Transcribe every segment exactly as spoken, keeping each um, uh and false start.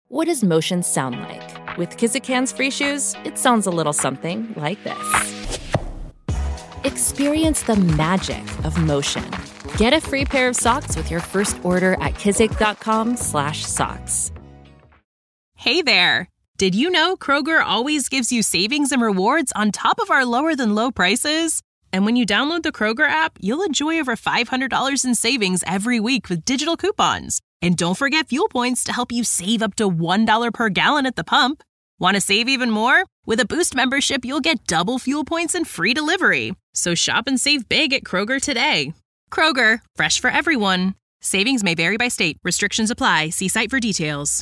What does motion sound like? With Kizikans free shoes, it sounds a little something like this. Experience the magic of motion. Get a free pair of socks with your first order at kizik.com slash socks. Hey there! Did you know Kroger always gives you savings and rewards on top of our lower-than-low prices? And when you download the Kroger app, you'll enjoy over five hundred dollars in savings every week with digital coupons. And don't forget fuel points to help you save up to one dollar per gallon at the pump. Want to save even more? With a Boost membership, you'll get double fuel points and free delivery. So shop and save big at Kroger today. Kroger, fresh for everyone. Savings may vary by state. Restrictions apply. See site for details.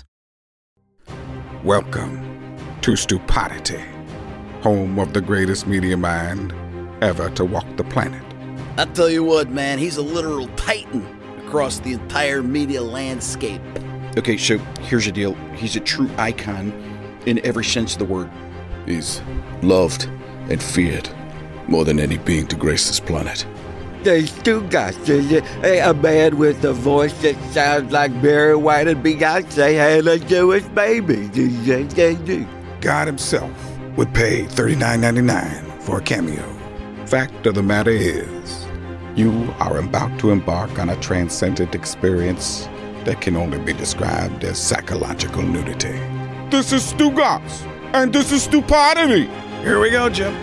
Welcome to Stupidity, home of the greatest media mind ever to walk the planet. I tell you what, man, he's a literal titan across the entire media landscape. Okay, so here's the deal. He's a true icon in every sense of the word. He's loved and feared more than any being to grace this planet. There's two guys. There's a, a man with a voice that sounds like Barry White and Beyonce had a Jewish baby. God himself would pay thirty-nine ninety-nine for a cameo. Fact of the matter is, you are about to embark on a transcendent experience that can only be described as psychological nudity. This is Stugotz, and this is Stupidity. Here we go, Jim.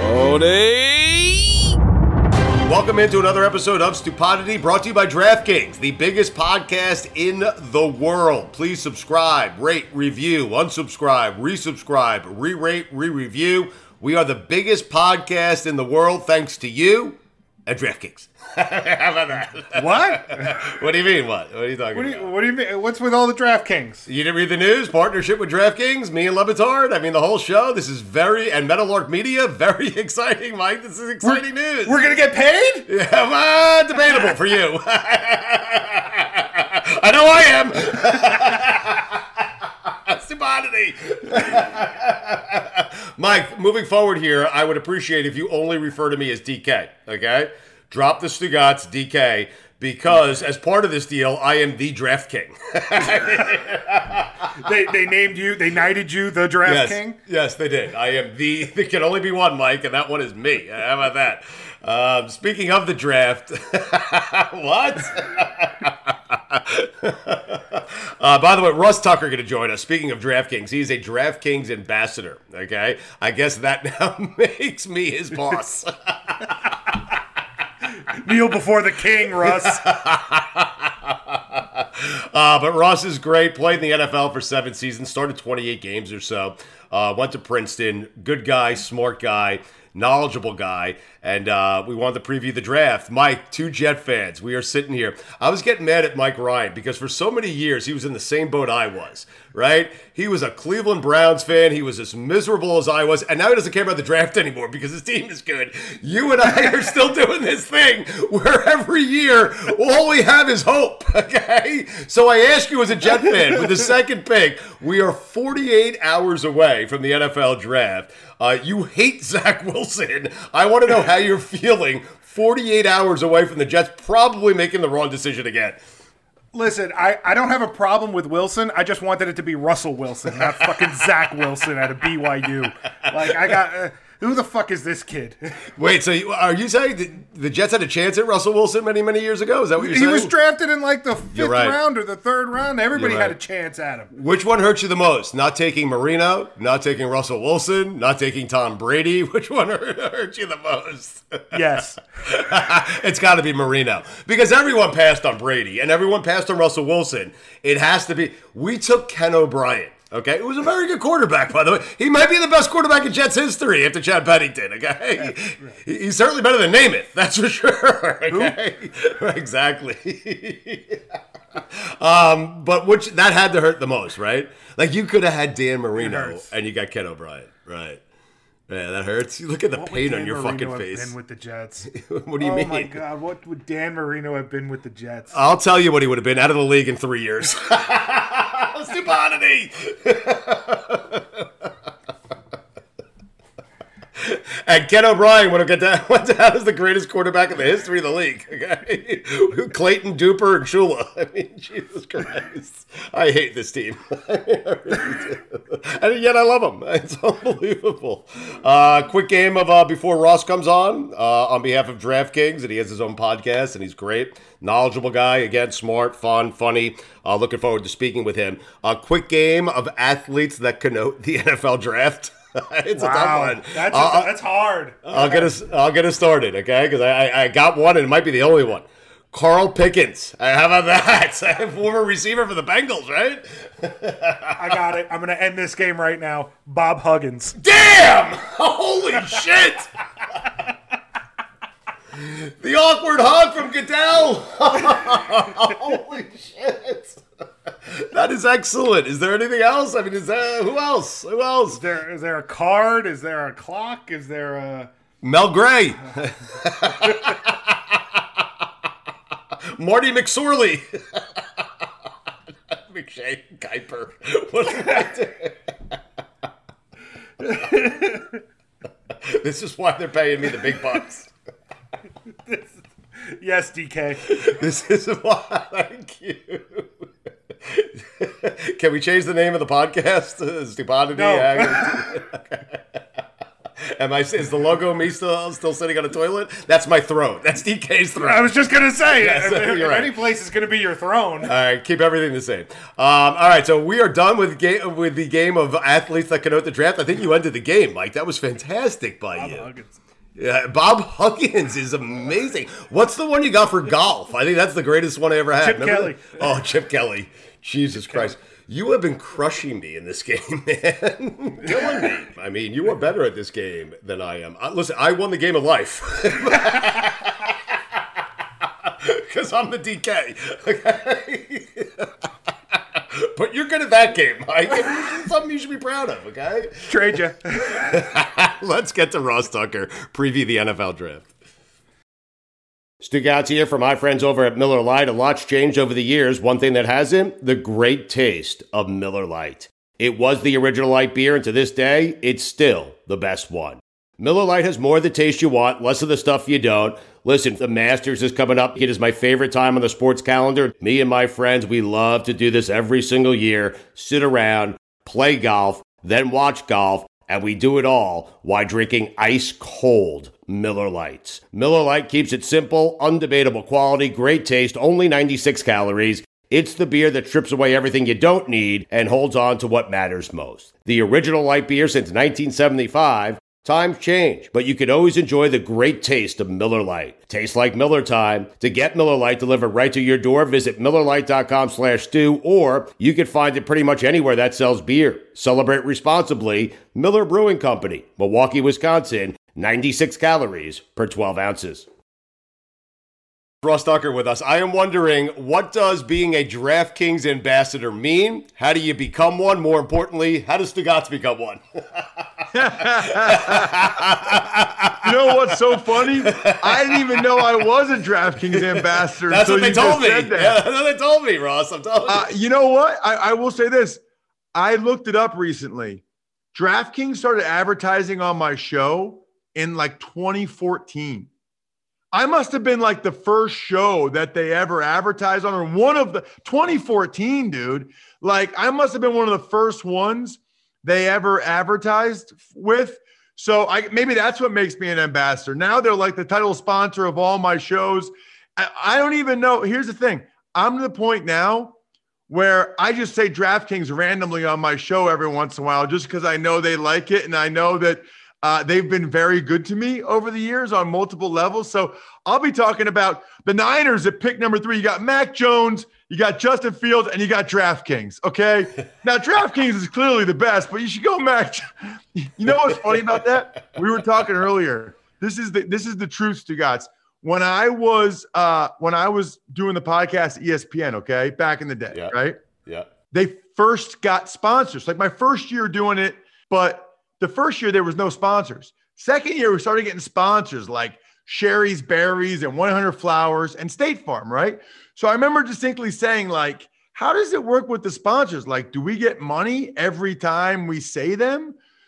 Tony! Welcome into another episode of Stupidity, brought to you by DraftKings, the biggest podcast in the world. Please subscribe, rate, review, unsubscribe, resubscribe, re-rate, re-review. We are the biggest podcast in the world, thanks to you and DraftKings. How about that? What? What do you mean, what? What are you talking what do you, about? What do you mean? What's with all the DraftKings? You didn't read the news? Partnership with DraftKings, me and Levitard. I mean, the whole show. This is very, and Metalark Media, very exciting, Mike. This is exciting we're, news. We're going to get paid? Yeah, well, debatable for you. I know I am. Stupidity. Mike, moving forward here, I would appreciate if you only refer to me as D K, okay? Drop the Stugotz, D K, because as part of this deal, I am the Draft King. they they named you, they knighted you the Draft yes, King? Yes, they did. I am the, there can only be one, Mike, and that one is me. How about that? Um, speaking of the draft, what? uh, by the way, Russ Tucker going to join us. Speaking of DraftKings, he's a DraftKings ambassador, okay? I guess that now makes me his boss. Kneel before the king, Russ. uh, but Russ is great. Played in the N F L for seven seasons. Started twenty-eight games or so. Uh, went to Princeton. Good guy, smart guy, knowledgeable guy. And uh, we wanted to preview the draft. Mike, two Jet fans. We are sitting here. I was getting mad at Mike Ryan because for so many years he was in the same boat I was, right? He was a Cleveland Browns fan. He was as miserable as I was. And now he doesn't care about the draft anymore because his team is good. You and I are still doing this thing where every year all we have is hope, okay? So I ask you as a Jet fan, with the second pick, we are forty-eight hours away from the N F L draft. Uh, you hate Zach Wilson. I want to know how you're feeling forty-eight hours away from the Jets probably making the wrong decision again. Listen, I, I don't have a problem with Wilson. I just wanted it to be Russell Wilson, not fucking Zach Wilson out of B Y U. Like, I got... Uh, who the fuck is this kid? Wait, so you, are you saying that the Jets had a chance at Russell Wilson many, many years ago? Is that what you're he saying? He was drafted in like the fifth right. round or the third round. Everybody right. had a chance at him. Which one hurts you the most? Not taking Marino, not taking Russell Wilson, not taking Tom Brady? Which one hurts you the most? Yes. It's got to be Marino. Because everyone passed on Brady and everyone passed on Russell Wilson. It has to be. We took Ken O'Brien. Okay, it was a very good quarterback, by the way. He might be the best quarterback in Jets history after Chad Pennington, okay? Right. He, he's certainly better than Namath, that's for sure, okay? Who? Exactly. um, but which that had to hurt the most, right? Like, you could have had Dan Marino, and you got Ken O'Brien, right? Yeah, that hurts. You look at the what pain on your Marino fucking have face. Been with the Jets. What do you oh mean? Oh my God! What would Dan Marino have been with the Jets? I'll tell you what he would have been out of the league in three years. Stupidity. And Ken O'Brien went down, went down as the greatest quarterback in the history of the league. Okay? Clayton, Duper, and Shula. I mean, Jesus Christ. I hate this team. And yet I love them. It's unbelievable. Uh, quick game of uh, before Ross comes on, uh, on behalf of DraftKings, and he has his own podcast, and he's great. Knowledgeable guy. Again, smart, fun, funny. Uh, looking forward to speaking with him. A quick game of athletes that connote the N F L draft. It's wow. a tough one. That's, uh, that's hard. I'll get us. I'll get us started, okay? Because I, I got one, and it might be the only one. Carl Pickens. How about that? Former receiver for the Bengals, right? I got it. I'm going to end this game right now. Bob Huggins. Damn! Holy shit! The awkward hug from Goodell. Holy shit! That is excellent. Is there anything else? I mean, is there who else? Who else? Is there is there a card? Is there a clock? Is there a Mel Gray? Marty McSorley. McShay Kuiper. What did I do? This is why they're paying me the big bucks. This, yes, D K. This is why I like you. Can we change the name of the podcast to Stupidity? No. Am I? Is the logo me still still sitting on a toilet? That's my throne. That's D K's throne. I was just gonna say, Yes, if, if you're right. any place is gonna be your throne. All right, keep everything the same. Um, all right, so we are done with ga- with the game of athletes that connote the draft. I think you ended the game, Mike. That was fantastic by Bob you. Huggins. Yeah, Bob Huggins is amazing. What's the one you got for golf? I think that's the greatest one I ever had. Chip Remember Kelly. that? Oh, Chip Kelly. Jesus Chip Christ. Kelly. You have been crushing me in this game, man. Killing me. I mean, you are better at this game than I am. Uh, listen, I won the game of life. Because I'm the D K. Okay? But you're good at that game, Mike. It's something you should be proud of, okay? Trade you. Let's get to Ross Tucker, preview the N F L draft. Stugotz here for my friends over at Miller Lite. A lot's changed over the years. One thing that hasn't, the great taste of Miller Lite. It was the original light beer, and to this day, it's still the best one. Miller Lite has more of the taste you want, less of the stuff you don't. Listen, the Masters is coming up. It is my favorite time on the sports calendar. Me and my friends, we love to do this every single year. Sit around, play golf, then watch golf, and we do it all while drinking ice-cold Miller Lites. Miller Lite keeps it simple, undebatable quality, great taste, only ninety-six calories. It's the beer that strips away everything you don't need and holds on to what matters most. The original light beer since nineteen seventy-five. Times change, but you can always enjoy the great taste of Miller Lite. Tastes like Miller time. To get Miller Lite delivered right to your door, visit MillerLite.com slash stew, or you can find it pretty much anywhere that sells beer. Celebrate responsibly. Miller Brewing Company, Milwaukee, Wisconsin, ninety-six calories per twelve ounces. Ross Tucker with us. I am wondering, what does being a DraftKings ambassador mean? How do you become one? More importantly, how does Stugotz become one? You know what's so funny? I didn't even know I was a DraftKings ambassador. That's what they told me. That. Yeah, that's what they told me, Ross. I'm telling you. Uh, you know what? I, I will say this. I looked it up recently. DraftKings started advertising on my show in like twenty fourteen. I must have been like the first show that they ever advertised on, or one of the twenty fourteen, dude. Like I must have been one of the first ones they ever advertised with. So I maybe that's what makes me an ambassador. Now they're like the title sponsor of all my shows. I, I don't even know. Here's the thing. I'm to the point now where I just say DraftKings randomly on my show every once in a while, just because I know they like it. And I know that uh, they've been very good to me over the years on multiple levels. So I'll be talking about the Niners at pick number three. You got Mac Jones, you got Justin Fields, and you got DraftKings. Okay. Now DraftKings is clearly the best, but you should go Mac. You know what's funny about that? We were talking earlier. This is the this is the truth, Stugotz. When I was uh, when I was doing the podcast at E S P N, okay, back in the day, yeah. right? Yeah. They first got sponsors. Like my first year doing it, but the first year there was no sponsors. Second year we started getting sponsors like Sherry's Berries and one hundred Flowers and State Farm, right? So I remember distinctly saying, like, how does it work with the sponsors? Like, do we get money every time we say them?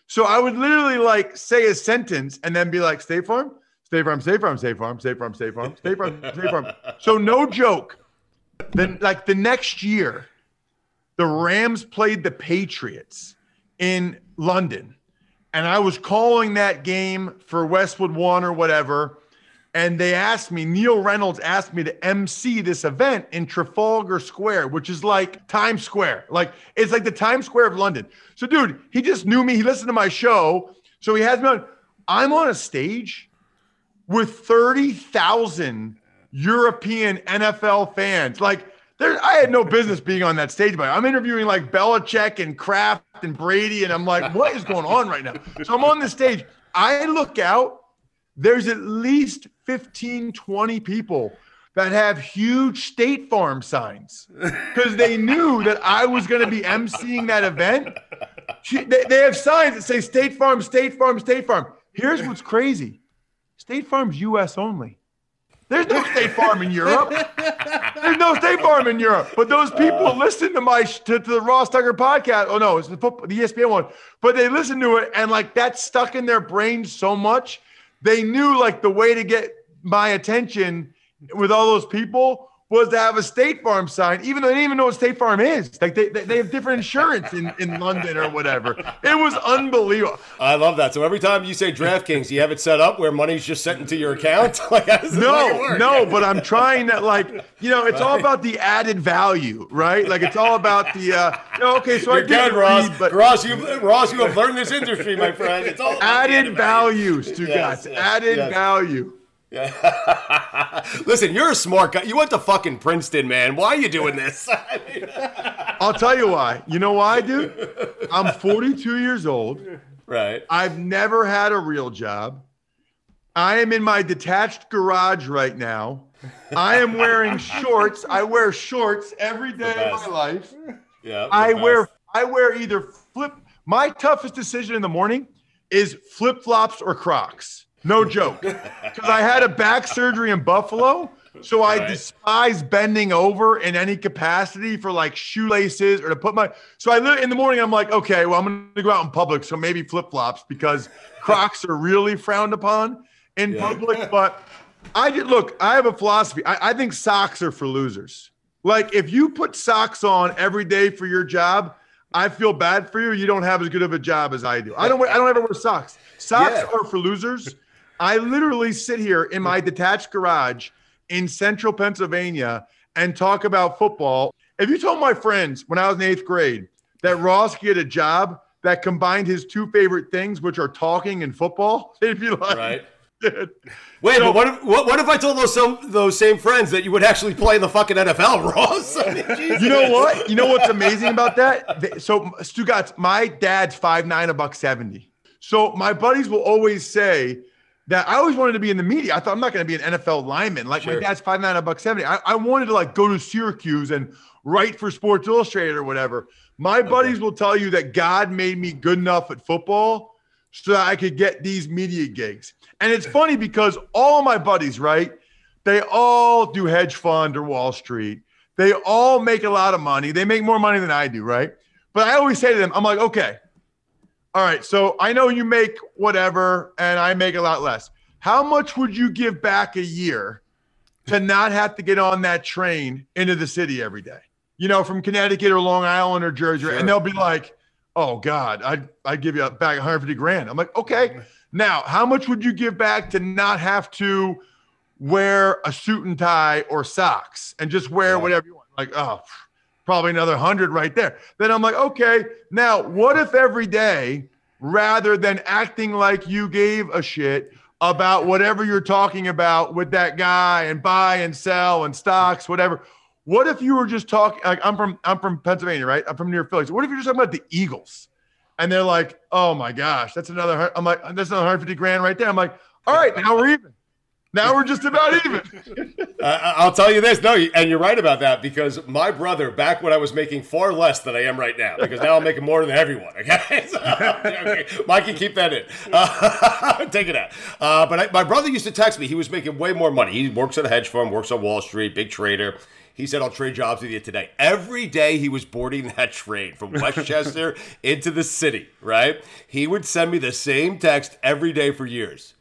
So I would literally like say a sentence and then be like, State Farm, State Farm, State Farm, State Farm, State Farm, State Farm, State Farm, State Farm. So no joke. Then like the next year, the Rams played the Patriots in London. And I was calling that game for Westwood One or whatever. And they asked me, Neil Reynolds asked me to emcee this event in Trafalgar Square, which is like Times Square. Like, it's like the Times Square of London. So, dude, he just knew me. He listened to my show. So he has me on. I'm on a stage with thirty thousand European N F L fans. Like, there, I had no business being on that stage, but I'm interviewing like Belichick and Kraft and Brady. And I'm like, what is going on right now? So I'm on the stage. I look out. There's at least fifteen, twenty people that have huge State Farm signs because they knew that I was going to be emceeing that event. They, they have signs that say State Farm, State Farm, State Farm. Here's what's crazy. State Farm's U S only. There's no State Farm in Europe. There's no State Farm in Europe. But those people listen to my to, to the Ross Tucker podcast. Oh, no, it's the, the E S P N one. But they listen to it, and like that stuck in their brains so much. They knew like the way to get my attention with all those people was to have a State Farm sign, even though they didn't even know what State Farm is. Like they they, they have different insurance in, in London or whatever. It was unbelievable. I love that. So every time you say DraftKings, you have it set up where money's just sent into your account? Like, how does no, no, but I'm trying to like, you know, it's right. all about the added value, right? Like it's all about the, uh, okay, so You're I did good, Ross. read, but Ross, you Ross, you have learned this industry, my friend. It's all added, added value, Stu yes, yes, yes, added yes. value. Yeah. Listen, you're a smart guy. You went to fucking Princeton, man. Why are you doing this? I'll tell you why. You know why, dude? I'm forty-two years old. Right. I've never had a real job. I am in my detached garage right now. I am wearing shorts. I wear shorts every day of my life. Yeah. I best. wear I wear either flip. My toughest decision in the morning is flip-flops or Crocs. No joke. Because I had a back surgery in Buffalo, so I right. despise bending over in any capacity for like shoelaces or to put my. So I in the morning I'm like, okay, well I'm going to go out in public, so maybe flip flops because Crocs are really frowned upon in yeah. public. But I did look. I have a philosophy. I, I think socks are for losers. Like if you put socks on every day for your job, I feel bad for you. You don't have as good of a job as I do. I don't. I don't ever wear socks. Socks yeah. are for losers. I literally sit here in my detached garage in central Pennsylvania and talk about football. If you told my friends when I was in eighth grade that Ross could get a job that combined his two favorite things, which are talking and football, they'd be like, right. Dude. Wait, so, but what if, what, what if I told those some, those same friends that you would actually play in the fucking N F L, Ross? I mean, you know what? You know what's amazing about that? So, Stugotz, my dad's five nine, a buck seventy. So my buddies will always say that I always wanted to be in the media. I thought I'm not going to be an N F L lineman. Like sure. my dad's five nine, a buck seventy. I, I wanted to like go to Syracuse and write for Sports Illustrated or whatever. My okay. buddies will tell you that God made me good enough at football so that I could get these media gigs. And it's funny because all of my buddies, right? They all do hedge fund or Wall Street. They all make a lot of money. They make more money than I do, right? But I always say to them, I'm like, okay, all right, so I know you make whatever and I make a lot less. How much would you give back a year to not have to get on that train into the city every day? You know, from Connecticut or Long Island or Jersey. Sure. And they'll be like, oh, God, I'd, I'd give you back one hundred fifty grand. I'm like, okay. Now, how much would you give back to not have to wear a suit and tie or socks and just wear yeah. whatever you want? Like, oh, probably another hundred right there. Then I'm like, okay, now what if every day, rather than acting like you gave a shit about whatever you're talking about with that guy and buy and sell and stocks, whatever, what if you were just talking, like I'm from, I'm from Pennsylvania, right? I'm from near Philly. So what if you're just talking about the Eagles? And they're like, oh my gosh, that's another, I'm like, that's another one hundred fifty grand right there. I'm like, all right, now we're even. Now we're just about even. uh, I'll tell you this. No, and you're right about that because my brother, back when I was making far less than I am right now, because now I'm making more than everyone. Okay, so, okay. Mike can keep that in. Uh, take it out. Uh, but I, my brother used to text me. He was making way more money. He works at a hedge fund, works on Wall Street, big trader. he said, I'll trade jobs with you today. Every day he was boarding that train from Westchester into the city, right? He would send me the same text every day for years.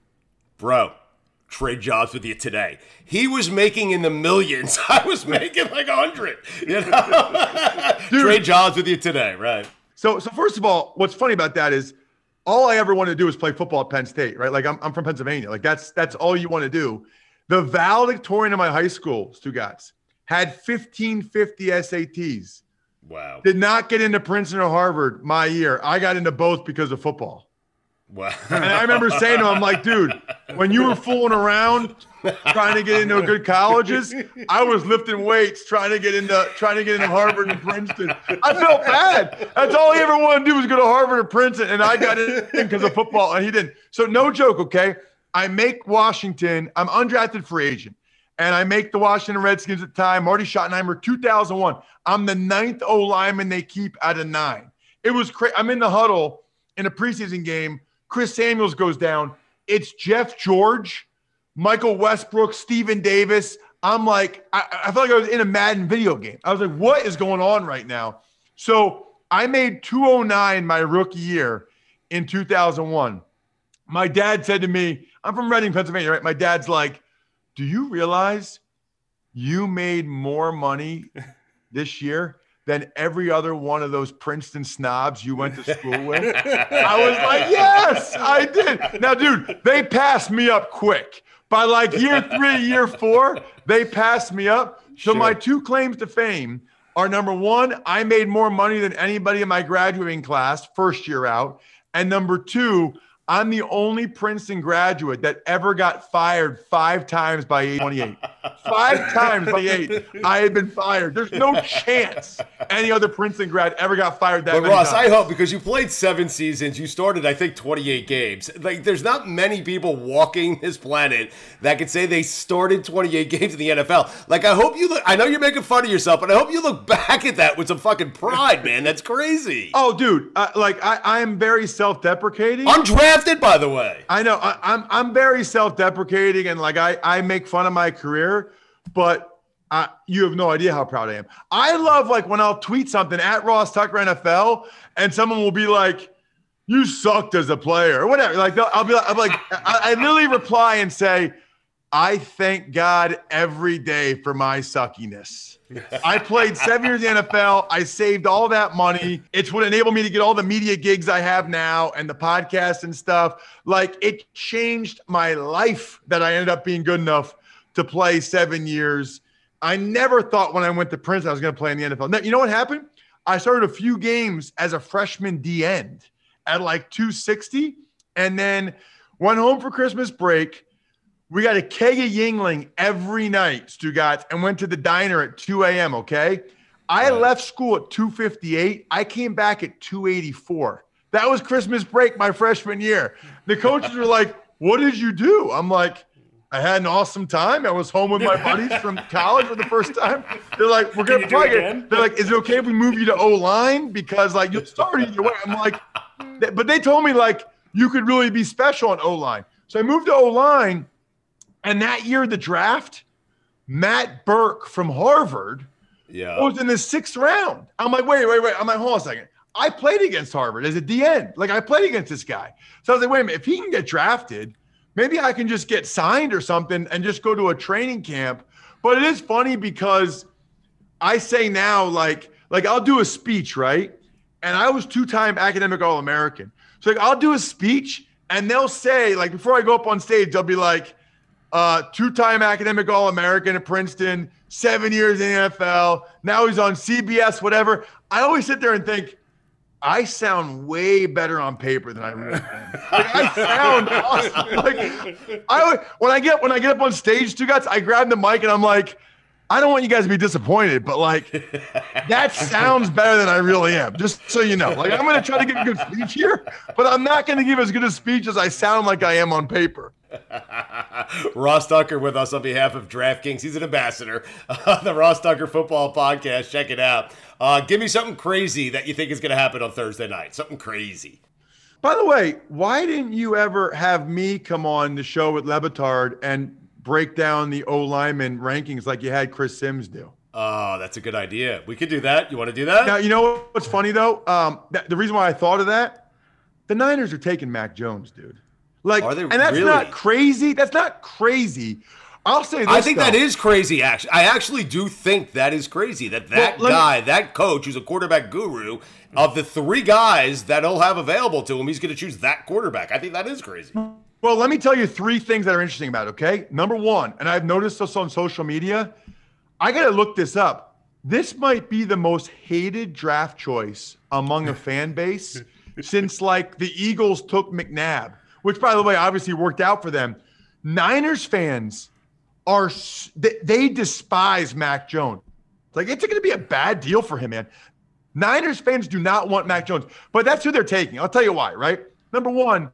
Bro, trade jobs with you today. He was making in the millions. I was making like a hundred. You know? Trade jobs with you today, right? So, so first of all, what's funny about that is all I ever wanted to do is play football at Penn State, right? Like I'm, I'm from Pennsylvania. Like that's that's all you want to do. The valedictorian of my high school, Stugotz, had fifteen fifty S A Ts. Wow. Did not get into Princeton or Harvard my year. I got into both because of football. Wow. And I remember saying to him, I'm like, dude, when you were fooling around trying to get into good colleges, I was lifting weights trying to get into trying to get into Harvard and Princeton. I felt bad. That's all he ever wanted to do was go to Harvard or Princeton, and I got in because of football, and he didn't. So no joke, okay? I make Washington. I'm undrafted free agent, and I make the Washington Redskins at the time. Marty Schottenheimer, two thousand one. I'm the ninth O lineman they keep out of nine. It was crazy. I'm in the huddle in a preseason game. Chris Samuels goes down. It's Jeff George, Michael Westbrook, Stephen Davis. I'm like, I, I felt like I was in a Madden video game. I was like, what is going on right now? So I made two oh nine my rookie year in two thousand one. My dad said to me, I'm from Reading, Pennsylvania, right? My dad's like, do you realize you made more money this year than every other one of those Princeton snobs you went to school with? I was like, yes, I did. Now, dude, they passed me up quick. By like year three, year four, they passed me up. So Sure. my two claims to fame are, number one, I made more money than anybody in my graduating class first year out. And number two, I'm the only Princeton graduate that ever got fired five times by age twenty-eight. Five times by eight, I had been fired. There's no chance any other Princeton grad ever got fired that But many Ross, times. I hope, because you played seven seasons, you started, I think, twenty-eight games. Like, there's not many people walking this planet that could say they started twenty-eight games in the N F L. Like, I hope you look, I know you're making fun of yourself, but I hope you look back at that with some fucking pride, man. That's crazy. Oh, dude, uh, like I, I am very self-deprecating. Undrafted, by the way. I know. I, I'm I'm very self-deprecating, and like I I make fun of my career, but uh, you have no idea how proud I am. I love like when I'll tweet something at Ross Tucker N F L, and someone will be like, "You sucked as a player," or whatever. Like they'll- I'll be like, I'm like I, I literally reply and say, "I thank God every day for my suckiness." I played seven years in the N F L. I saved all that money. It's what enabled me to get all the media gigs I have now and the podcast and stuff. Like, it changed my life that I ended up being good enough to play seven years. I never thought when I went to Princeton I was going to play in the N F L. Now, you know what happened? I started a few games as a freshman D end at like two sixty, and then went home for Christmas break. We got a keg of Yingling every night, Stugotz, and went to the diner at two a.m., okay? I Right. left school at two fifty-eight. I came back at two eighty-four. That was Christmas break my freshman year. The coaches were like, what did you do? I'm like, I had an awesome time. I was home with my buddies from college for the first time. They're like, we're going to Can you do plug it it. again? They're like, is it okay if we move you to O-line? Because, like, you'll start either way. I'm like, but they told me, like, you could really be special on O-line. So I moved to O-line. And that year, the draft, Matt Burke from Harvard Yeah. was in the sixth round. I'm like, wait, wait, wait. I'm like, hold on a second. I played against Harvard as a D N. Like, I played against this guy. So I was like, wait a minute. If he can get drafted, maybe I can just get signed or something and just go to a training camp. But it is funny because I say now, like, like I'll do a speech, right? And I was two-time academic All-American. So like, I'll do a speech, and they'll say, like, before I go up on stage, they'll be like, Uh, two-time academic All-American at Princeton, seven years in the N F L. Now he's on C B S, whatever. I always sit there and think, I sound way better on paper than I really am. Like, I sound awesome. Like, I when I get when I get up on stage, Stugotz, I grab the mic and I'm like, I don't want you guys to be disappointed, but like, that sounds better than I really am. Just so you know, like, I'm going to try to give a good speech here, but I'm not going to give as good a speech as I sound like I am on paper. Ross Tucker with us on behalf of DraftKings. He's an ambassador of the Ross Tucker Football Podcast. Check it out. Uh, give me something crazy that you think is going to happen on Thursday night. Something crazy. By the way, why didn't you ever have me come on the show with Le Batard and break down the O lineman rankings like you had Chris Sims do. Oh, that's a good idea. We could do that. You want to do that? Now, you know what's funny, though? Um, th- the reason why I thought of that, the Niners are taking Mac Jones, dude. Like, Are they and that's really? not crazy. That's not crazy. I'll say this, I think though. that is crazy, actually. I actually do think that is crazy, that that Well, let guy, me- that coach who's a quarterback guru, of the three guys that he'll have available to him, he's going to choose that quarterback. I think that is crazy. Well, let me tell you three things that are interesting about it, okay? Number one, and I've noticed this on social media, I got to look this up. This might be the most hated draft choice among a fan base since, like, the Eagles took McNabb, which, by the way, obviously worked out for them. Niners fans are they, they despise Mac Jones. Like, it's going to be a bad deal for him, man. Niners fans do not want Mac Jones, but that's who they're taking. I'll tell you why, right? Number one,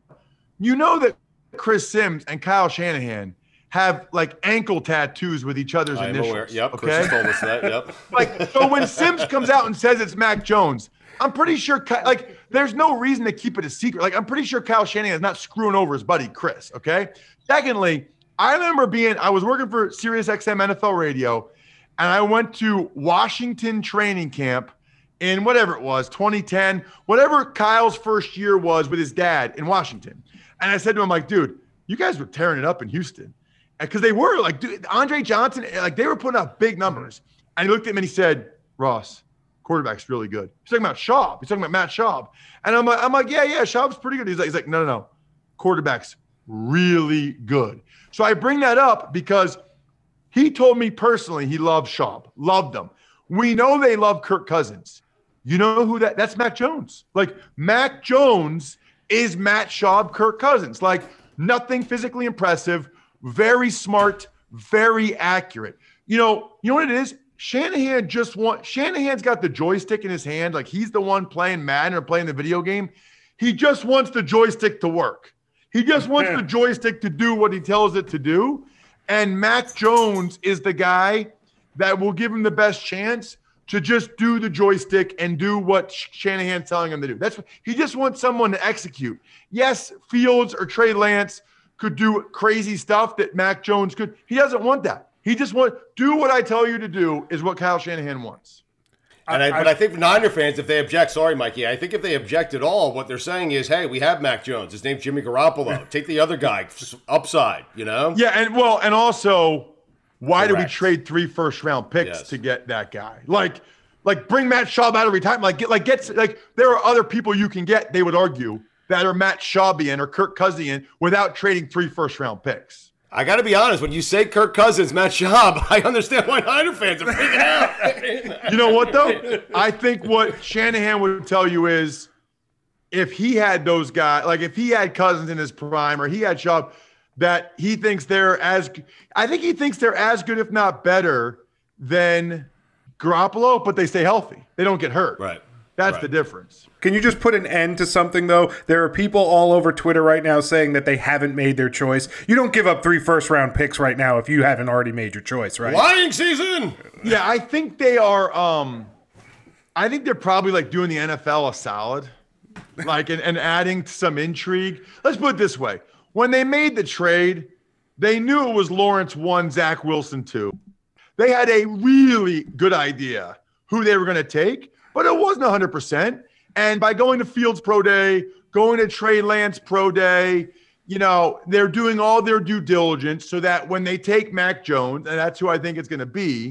you know that Chris Sims and Kyle Shanahan have like ankle tattoos with each other's I'm initials. aware. Yep, okay? Chris has told us that. Yep. Like, so when Sims comes out and says it's Mac Jones, I'm pretty sure, Ky- like, there's no reason to keep it a secret. Like, I'm pretty sure Kyle Shanahan is not screwing over his buddy Chris, okay? Secondly, I remember being, I was working for Sirius X M N F L Radio, and I went to Washington training camp in whatever it was, twenty ten, whatever Kyle's first year was with his dad in Washington. And I said to him, like, dude, you guys were tearing it up in Houston. Because they were, like, dude, Andre Johnson, like, they were putting up big numbers. And he looked at me and he said, Ross, quarterback's really good. He's talking about Schaub. He's talking about Matt Schaub. And I'm like, I'm like, yeah, yeah, Schaub's pretty good. He's like, he's like, no, no, no. Quarterback's really good. So I bring that up because he told me personally he loved Schaub, loved them. We know they love Kirk Cousins. You know who that, that's Mac Jones. Like, Mac Jones is Matt Schaub, Kirk Cousins. Like, nothing physically impressive, very smart, very accurate. You know, you know what it is? Shanahan just want Shanahan's got the joystick in his hand, like he's the one playing Madden or playing the video game. He just wants the joystick to work. He just wants the joystick to do what he tells it to do. And Mac Jones is the guy that will give him the best chance to just do the joystick and do what Shanahan's telling him to do. That's what he just wants someone to execute. Yes, Fields or Trey Lance could do crazy stuff that Mac Jones could. He doesn't want that. He just want do what I tell you to do is what Kyle Shanahan wants. And I, but I think Niner fans, if they object, sorry, Mikey, I think if they object at all, what they're saying is, hey, we have Mac Jones. His name's Jimmy Garoppolo. Take the other guy upside, you know? Yeah, and well, and also, why Correct. do we trade three first round picks Yes. to get that guy? Like, like bring Matt Schaub out of retirement. Like, get like gets like there are other people you can get. They would argue that are Matt Schaubian or Kirk Cousinian without trading three first round picks. I got to be honest. When you say Kirk Cousins, Matt Schaub, I understand why Niner fans are freaking out. You know what, though? I think what Shanahan would tell you is if he had those guys, like if he had Cousins in his prime or he had Schaub, that he thinks they're as – I think he thinks they're as good, if not better, than Garoppolo, but they stay healthy. They don't get hurt. Right. That's right. the difference. Can you just put an end to something, though? There are people all over Twitter right now saying that they haven't made their choice. You don't give up three first-round picks right now if you haven't already made your choice, right? Lying season. Yeah, I think they are um, – I think they're probably, like, doing the N F L a solid, like, and, and adding some intrigue. Let's put it this way. When they made the trade, they knew it was Lawrence one, Zach Wilson two. They had a really good idea who they were going to take, but it wasn't one hundred percent. And by going to Fields Pro Day, going to Trey Lance Pro Day, you know, they're doing all their due diligence so that when they take Mac Jones, and that's who I think it's going to be,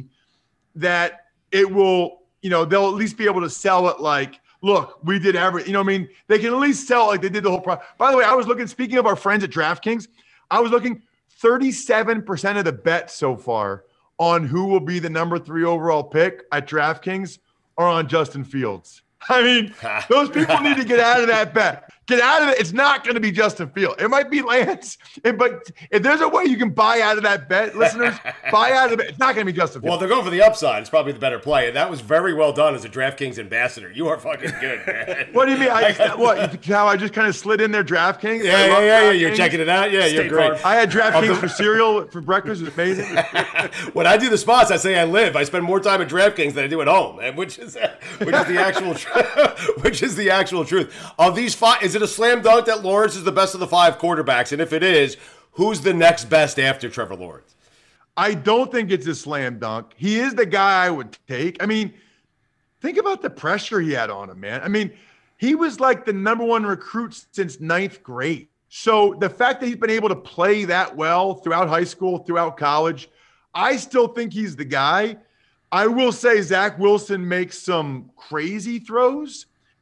that it will, you know, they'll at least be able to sell it like, look, we did everything. You know what I mean? They can at least sell it like they did the whole pro. By the way, I was looking, speaking of our friends at DraftKings, I was looking thirty-seven percent of the bets so far on who will be the number three overall pick at DraftKings are on Justin Fields. I mean, those people need to get out of that bet. Get out of it. It's not going to be Justin Fields. It might be Lance. But if there's a way you can buy out of that bet, listeners, buy out of the bet. It's not going to be Justin Fields. Well, they're going for the upside. It's probably the better play. And that was very well done as a DraftKings ambassador. You are fucking good, man. What do you mean? I just, what? How I just kind of slid in there DraftKings? Yeah, yeah, yeah, yeah. You're checking it out? Yeah, you're State great. Farm. I had DraftKings for cereal for breakfast. It was amazing. When I do the spots, I say I live. I spend more time at DraftKings than I do at home, and which is which is the actual tr- which is the actual truth. Of these five, is it a slam dunk that Lawrence is the best of the five quarterbacks? And if it is, who's the next best after Trevor Lawrence? I don't think it's a slam dunk. He is the guy I would take. I mean, think about the pressure he had on him, man. I mean, he was like the number one recruit since ninth grade. So the fact that he's been able to play that well throughout high school, throughout college, I still think he's the guy. I will say Zach Wilson makes some crazy throws.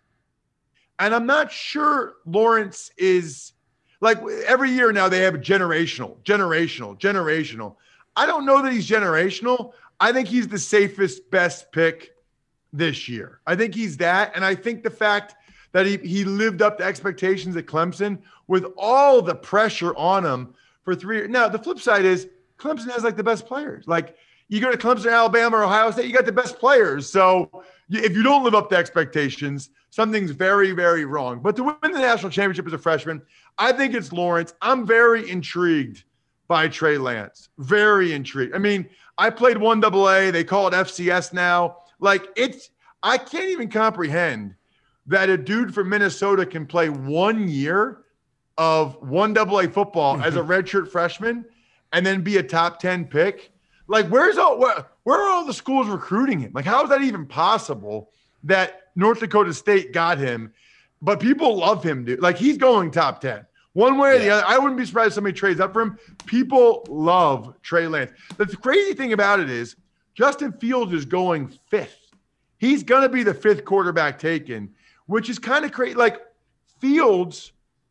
And I'm not sure Lawrence is like every year now they have a generational, generational, generational. I don't know that he's generational. I think he's the safest, best pick this year. I think he's that. And I think the fact that he, he lived up to expectations at Clemson with all the pressure on him for three years. Now, the flip side is Clemson has like the best players. Like you go to Clemson, Alabama, or Ohio State, you got the best players. So if you don't live up to expectations, something's very, very wrong. But to win the national championship as a freshman, I think it's Lawrence. I'm very intrigued by Trey Lance. Very intrigued. I mean, I played one double A. They call it F C S now. Like it's, I can't even comprehend that a dude from Minnesota can play one year of one double A football as a redshirt freshman and then be a top ten pick. Like where's all, where, where are all the schools recruiting him? Like how is that even possible that North Dakota State got him, but people love him, dude. Like he's going top ten. One way or the other, I wouldn't be surprised if somebody trades up for him. People love Trey Lance. The crazy thing about it is Justin Fields is going fifth. He's going to be the fifth quarterback taken, which is kind of crazy. Like Fields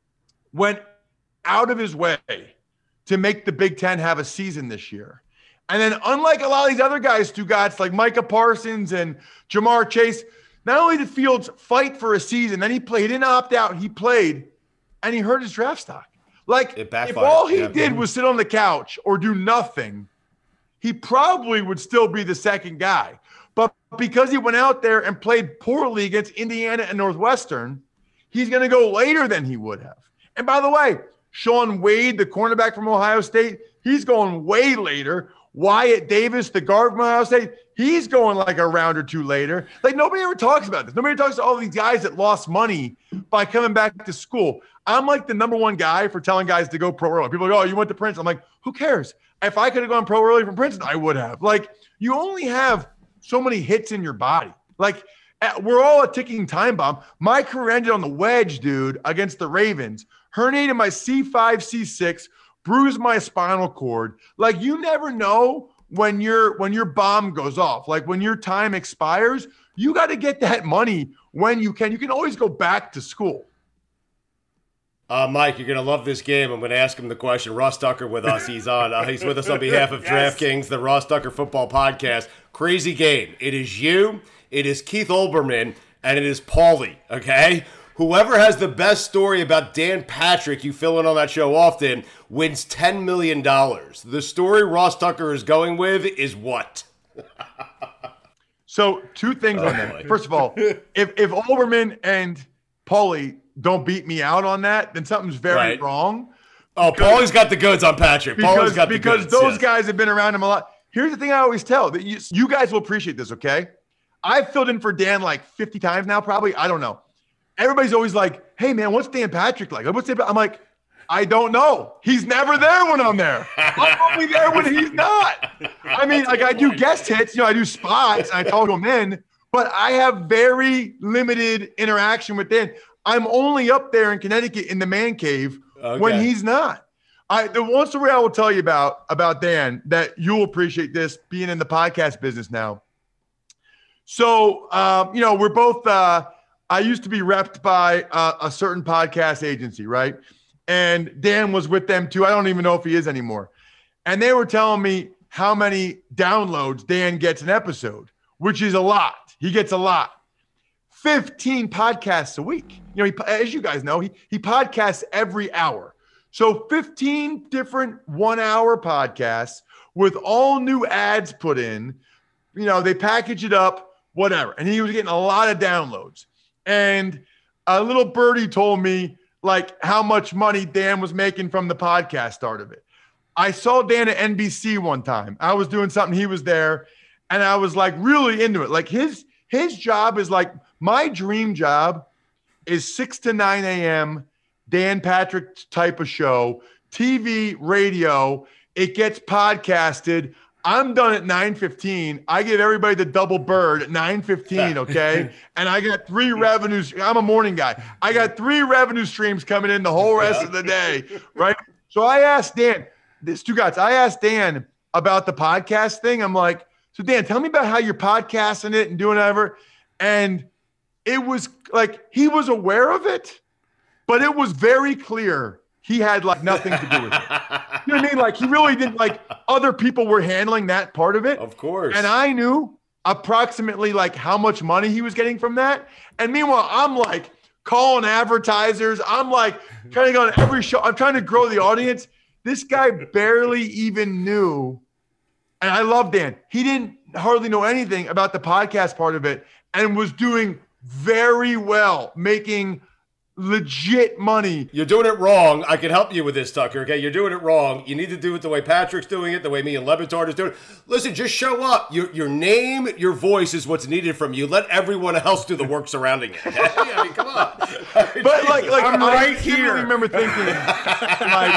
went out of his way to make the Big Ten have a season this year. And then unlike a lot of these other guys, two guys like Micah Parsons and Jamar Chase, not only did Fields fight for a season, then he played, he didn't opt out, he played, and he hurt his draft stock. Like, if all he yeah. did was sit on the couch or do nothing, he probably would still be the second guy. But because he went out there and played poorly against Indiana and Northwestern, he's going to go later than he would have. And by the way, Sean Wade, the cornerback from Ohio State, he's going way later. Wyatt Davis, the guard from Ohio State, he's going like a round or two later. Like nobody ever talks about this. Nobody talks to all these guys that lost money by coming back to school. I'm like the number one guy for telling guys to go pro early. People go, oh, you went to Princeton. I'm like, who cares? If I could have gone pro early from Princeton, I would have. Like you only have so many hits in your body. Like we're all a ticking time bomb. My career ended on the wedge, dude, against the Ravens. Herniated my C five, C six, bruised my spinal cord. Like you never know when your when your bomb goes off. Like when your time expires, you got to get that money when you can. You can always go back to school. Uh, Mike, you're going to love this game. I'm going to ask him the question. Ross Tucker with us. He's on. Uh, he's with us on behalf of yes. DraftKings, the Ross Tucker Football Podcast. Crazy game. It is you, it is Keith Olbermann, and it is Paulie, okay? Whoever has the best story about Dan Patrick, you fill in on that show often, wins ten million dollars. The story Ross Tucker is going with is what? So two things oh, on that. Boy. First of all, if, if Olbermann and Paulie don't beat me out on that, then something's very right. wrong. Oh, Paulie's got the goods on Patrick. Because, Paulie's got the because goods. Because those yes. guys have been around him a lot. Here's the thing I always tell. that you, you guys will appreciate this, okay? I've filled in for Dan like fifty times now, probably. I don't know. Everybody's always like, hey, man, what's Dan Patrick like? What's Dan? I'm like, I don't know. He's never there when I'm there. I'm only there when he's not. I mean, like I do guest hits. You know, I do spots, and I talk them in. But I have very limited interaction with Dan. I'm only up there in Connecticut in the man cave okay. when he's not. I the one story I will tell you about about Dan that you'll appreciate this being in the podcast business now. So um, you know, we're both. Uh, I used to be repped by uh, a certain podcast agency, right? And Dan was with them too. I don't even know if he is anymore. And they were telling me how many downloads Dan gets an episode, which is a lot. He gets a lot. fifteen podcasts a week. You know, he, as you guys know, he, he podcasts every hour. So fifteen different one-hour podcasts with all new ads put in. You know, they package it up, whatever. And he was getting a lot of downloads. And a little birdie told me, like, how much money Dan was making from the podcast start of it. I saw Dan at N B C one time. I was doing something. He was there. And I was, like, really into it. Like, his his job is, like, my dream job is six to nine a.m., Dan Patrick type of show, T V, radio. It gets podcasted. I'm done at nine fifteen. I give everybody the double bird at nine fifteen, okay? And I got three revenues. I'm a morning guy. I got three revenue streams coming in the whole rest of the day, right? So I asked Dan, this two guys, I asked Dan about the podcast thing. I'm like, so Dan, tell me about how you're podcasting it and doing whatever. And it was like, he was aware of it, but it was very clear he had like nothing to do with it. You know what I mean? Like he really didn't, like other people were handling that part of it. Of course. And I knew approximately like how much money he was getting from that. And meanwhile, I'm like calling advertisers. I'm like trying to go on every show. I'm trying to grow the audience. This guy barely even knew. And I love Dan. He didn't hardly know anything about the podcast part of it and was doing very well, making legit money. You're doing it wrong. I can help you with this, Tucker. Okay, you're doing it wrong. You need to do it the way Patrick's doing it, the way me and Levitard is doing it. Listen, just show up. Your your name, your voice is what's needed from you. Let everyone else do the work surrounding it. Okay? I mean, come on. But like, like I'm I right here. here. remember thinking, like,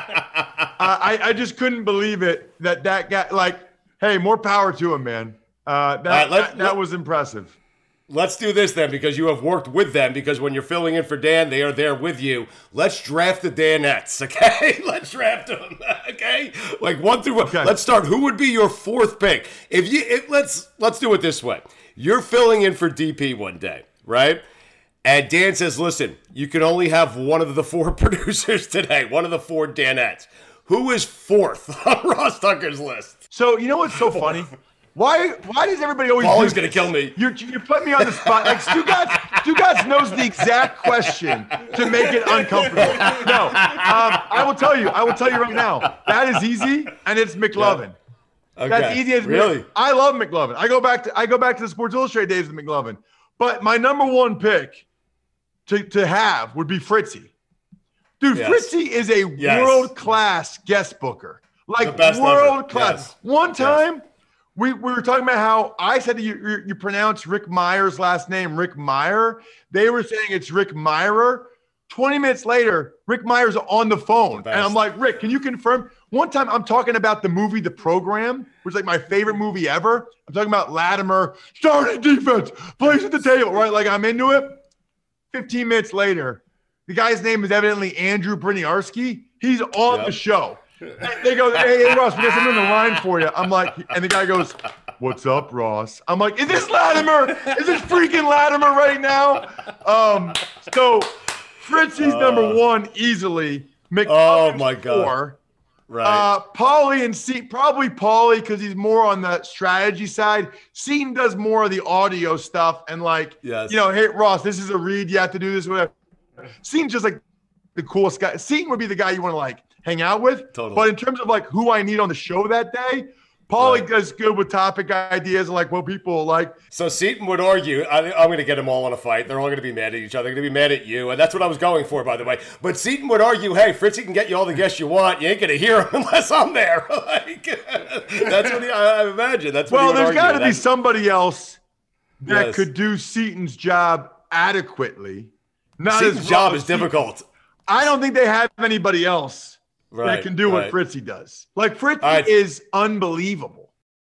I I just couldn't believe it that that guy. Like, hey, more power to him, man. Uh, that right, let, that, that let, was impressive. Let's do this then, because you have worked with them, because when you're filling in for Dan, they are there with you. Let's draft the Danettes, okay? Let's draft them, okay? Like one through one. Okay. Let's start. Who would be your fourth pick? If you if, let's let's do it this way. You're filling in for D P one day, right? And Dan says, listen, you can only have one of the four producers today, one of the four Danettes. Who is fourth on Ross Tucker's list? So you know what's so funny? Why Why does everybody always Paulie's do going to kill me. You you put me on the spot. Like Stugatz, Stugatz knows the exact question to make it uncomfortable. No, um, I will tell you. I will tell you right now. That is easy, and it's McLovin. Yeah. Okay. That's easy as really. Mc, I love McLovin. I go back to I go back to the Sports Illustrated days of McLovin. But my number one pick to to have would be Fritzy. Dude, yes. Fritzy is a yes. world class guest booker. Like world class. Yes. One time. Yes. We, we were talking about how I said that you, you, you pronounce Rick Meyer's last name Rick Meyer. They were saying it's Rick Meyer. twenty minutes later, Rick Meyer's on the phone. The and I'm like, Rick, can you confirm? One time I'm talking about the movie The Program, which is like my favorite movie ever. I'm talking about Latimer, starting defense, plays at the table, right? Like I'm into it. fifteen minutes later, the guy's name is evidently Andrew Briniarski. He's on yep. the show. They go, hey, hey, Ross, we got something in the line for you. I'm like, and the guy goes, what's up, Ross? I'm like, is this Latimer? Is this freaking Latimer right now? Um, so Fritzy's uh, number one easily. McLovin oh my God. Four. Right. Uh, Paulie and Seton, probably Paulie because he's more on the strategy side. Seton does more of the audio stuff and like, yes. you know, hey, Ross, this is a read. You have to do this, whatever. Seton's just like the coolest guy. Seton would be the guy you want to like hang out with. Totally. But in terms of like who I need on the show that day, Paulie right. does good with topic ideas and like what people like. So Seton would argue, I, I'm going to get them all in a fight. They're all going to be mad at each other. They're going to be mad at you. And that's what I was going for, by the way. But Seton would argue, hey, Fritzy can get you all the guests you want. You ain't going to hear him unless I'm there. like, that's what he, I, I imagine. That's what well, he would there's got to argue. be somebody else that yes. could do Seton's job adequately. Not Seton's as job well is as difficult. Seton. I don't think they have anybody else. Right, that can do right. what Fritzy does. Like Fritzy right. is unbelievable.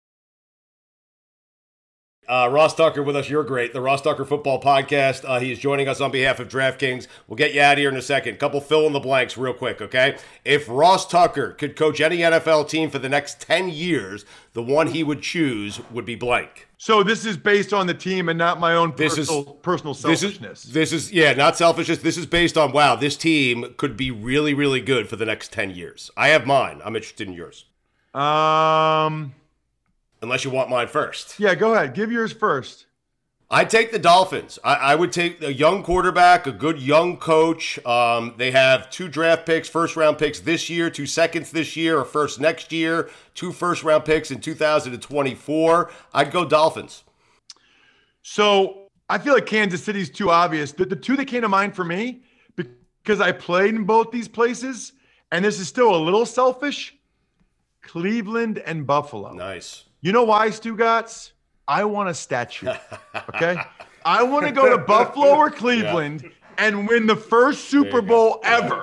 Uh, Ross Tucker with us. You're great. The Ross Tucker Football Podcast. Uh, he is joining us on behalf of DraftKings. We'll get you out of here in a second. Couple fill in the blanks real quick, okay? If Ross Tucker could coach any N F L team for the next ten years, the one he would choose would be blank. So this is based on the team and not my own this personal, is, personal selfishness. This is, this is, yeah, not selfishness. This is based on, wow, this team could be really, really good for the next ten years. I have mine. I'm interested in yours. Um... Unless you want mine first. Yeah, go ahead. Give yours first. I'd take the Dolphins. I, I would take a young quarterback, a good young coach. Um, they have two draft picks, first-round picks this year, two seconds this year, a first next year, two first-round picks in two thousand twenty-four. I'd go Dolphins. So I feel like Kansas City's too obvious. The, the two that came to mind for me, because I played in both these places, and this is still a little selfish, Cleveland and Buffalo. Nice. You know why, Stugatz? I want a statue, okay? I want to go to Buffalo or Cleveland yeah. and win the first Super Bowl ever.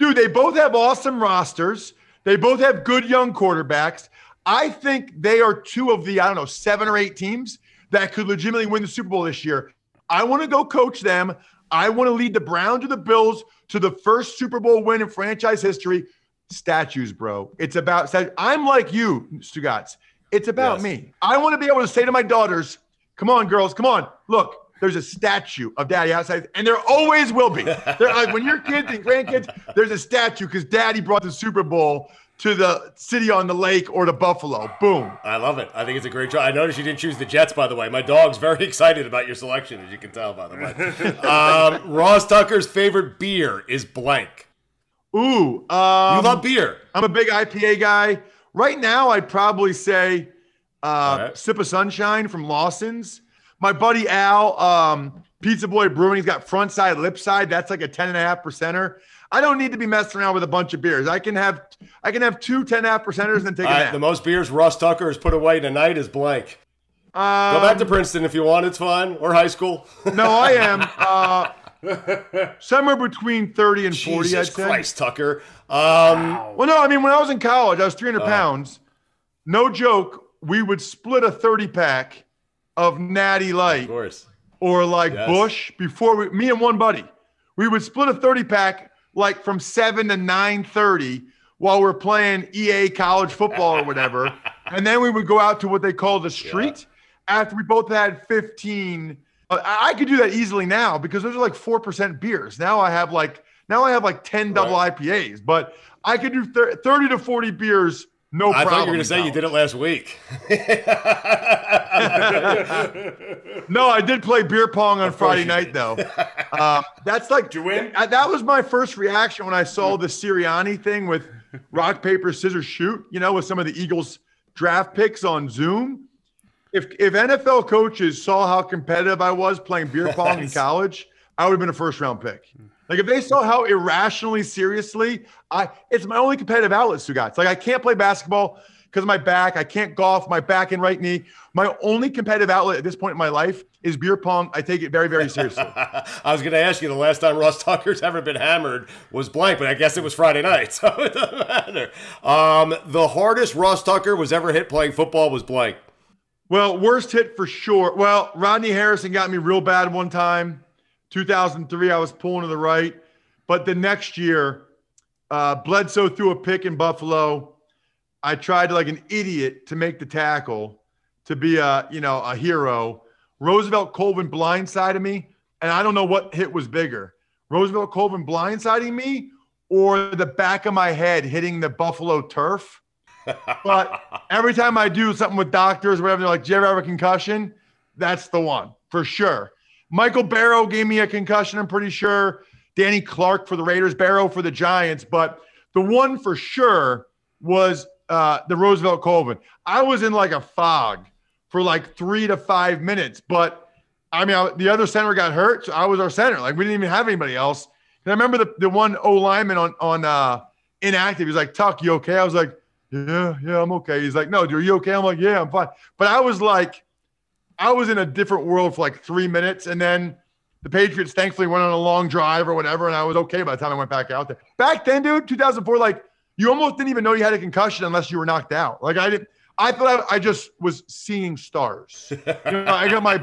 Dude, they both have awesome rosters. They both have good young quarterbacks. I think they are two of the, I don't know, seven or eight teams that could legitimately win the Super Bowl this year. I want to go coach them. I want to lead the Browns or the Bills to the first Super Bowl win in franchise history. Statues, bro. It's about statues. I'm like you, Stugotz. It's about yes. me. I want to be able to say to my daughters, come on, girls, come on. Look, there's a statue of daddy outside, and there always will be. There, like, when you're kids and grandkids, there's a statue because daddy brought the Super Bowl to the city on the lake or to Buffalo. Boom. I love it. I think it's a great job. I noticed you didn't choose the Jets, by the way. My dog's very excited about your selection, as you can tell, by the way. um, Ross Tucker's favorite beer is blank. Ooh. Um, you love beer. I'm a big I P A guy. Right now, I'd probably say uh, right. Sip of Sunshine from Lawson's. My buddy Al, um, Pizza Boy Brewing, he's got front side, lip side. That's like a ten and a half percenter. I don't need to be messing around with a bunch of beers. I can have I can have two ten and a half percenters and take All a right, nap. The most beers Ross Tucker has put away tonight is blank. Um, Go back to Princeton if you want. It's fine. Or high school. No, I am. Uh, somewhere between thirty and forty, Jesus I'd say. Christ, Tucker. Um, wow. Well, no, I mean, when I was in college, I was three hundred uh, pounds. No joke, we would split a thirty-pack of Natty Light. Of course. Or like yes. Bush before we, me and one buddy. We would split a thirty-pack like from seven to nine thirty while we're playing E A college football or whatever. And then we would go out to what they call the street yeah. after we both had fifteen. I, I could do that easily now because those are like four percent beers. Now I have like, now I have like ten double right. I P As, but I could do thirty to forty beers. No I problem. I thought you were going to say college. You did it last week. No, I did play beer pong on Friday night, though. Uh, that's like, did you win? I, that was my first reaction when I saw the Sirianni thing with rock, paper, scissors, shoot, you know, with some of the Eagles draft picks on Zoom. If if N F L coaches saw how competitive I was playing beer pong in college, I would have been a first round pick. Like if they saw how irrationally seriously I, it's my only competitive outlet, Stugotz. Like I can't play basketball because of my back. I can't golf, my back and right knee. My only competitive outlet at this point in my life is beer pong. I take it very, very seriously. I was going to ask you, the last time Ross Tucker's ever been hammered was blank, but I guess it was Friday night, so it doesn't matter. Um, the hardest Ross Tucker was ever hit playing football was blank. Well, worst hit for sure. Well, Rodney Harrison got me real bad one time. two thousand three, I was pulling to the right. But the next year, uh, Bledsoe threw a pick in Buffalo. I tried like an idiot to make the tackle, to be a, you know, a hero. Roosevelt Colvin blindsided me, and I don't know what hit was bigger. Roosevelt Colvin blindsiding me or the back of my head hitting the Buffalo turf. But every time I do something with doctors or whatever, they're like, "Did you ever have a concussion?" That's the one, for sure. Michael Barrow gave me a concussion, I'm pretty sure. Danny Clark for the Raiders, Barrow for the Giants. But the one for sure was uh, the Roosevelt Colvin. I was in like a fog for like three to five minutes. But, I mean, I, the other center got hurt, so I was our center. Like, we didn't even have anybody else. And I remember the, the one O-lineman on, on uh, inactive. He's like, "Tuck, you okay?" I was like, yeah, yeah, I'm okay. He's like, "No, dude, are you okay?" I'm like, "Yeah, I'm fine." But I was like, I was in a different world for like three minutes. And then the Patriots thankfully went on a long drive or whatever. And I was okay by the time I went back out there. Back then, dude, two thousand four, like you almost didn't even know you had a concussion unless you were knocked out. Like I didn't, I thought I, I just was seeing stars. You know, I got my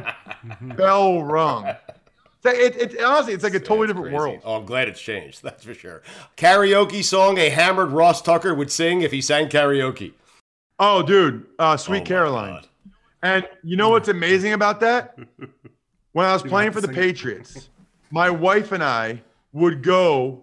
bell rung. It's like, it, it, honestly, it's like a totally different crazy. world. Oh, I'm glad it's changed. That's for sure. Karaoke song a hammered Ross Tucker would sing if he sang karaoke. Oh, dude, uh, Sweet oh Caroline. God. And you know what's amazing about that? When I was playing for the Patriots, my wife and I would go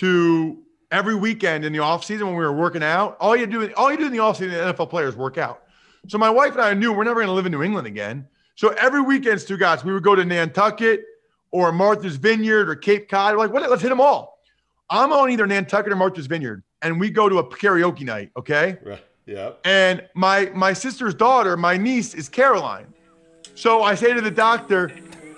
to every weekend in the offseason when we were working out. All you do, all you do in the offseason, the N F L players work out. So my wife and I knew we're never going to live in New England again. So every weekend, Stu Gotts, we would go to Nantucket or Martha's Vineyard or Cape Cod. We're like, what? Let's hit them all. I'm on either Nantucket or Martha's Vineyard, and we go to a karaoke night, okay? Right. Yeah. And my my sister's daughter, my niece, is Caroline. So I say to the doctor,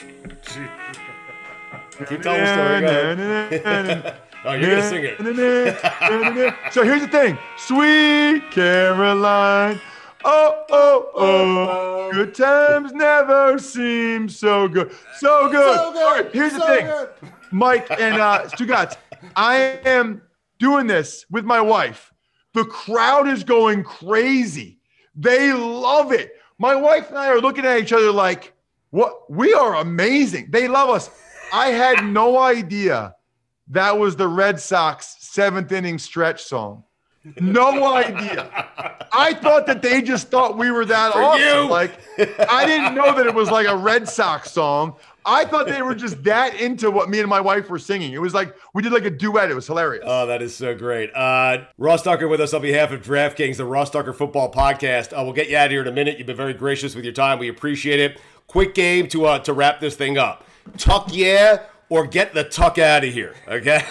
keep telling the story. Oh, you're gonna sing it. So here's the thing, Sweet Caroline. Oh, oh, oh. Good times never seem so good. So good. So good. All right, here's so the thing, good. Mike and uh, Stu Gotts, I am doing this with my wife. The crowd is going crazy. They love it. My wife and I are looking at each other like, what? We are amazing. They love us. I had no idea that was the Red Sox seventh inning stretch song. No idea. I thought that they just thought we were that For awesome. you. Like, I didn't know that it was like a Red Sox song. I thought they were just that into what me and my wife were singing. It was like we did like a duet. It was hilarious. Oh, that is so great. Uh, Ross Tucker with us on behalf of DraftKings, the Ross Tucker Football Podcast. Uh, we'll get you out of here in a minute. You've been very gracious with your time. We appreciate it. Quick game to uh, to wrap this thing up. Tuck yeah or get the tuck out of here,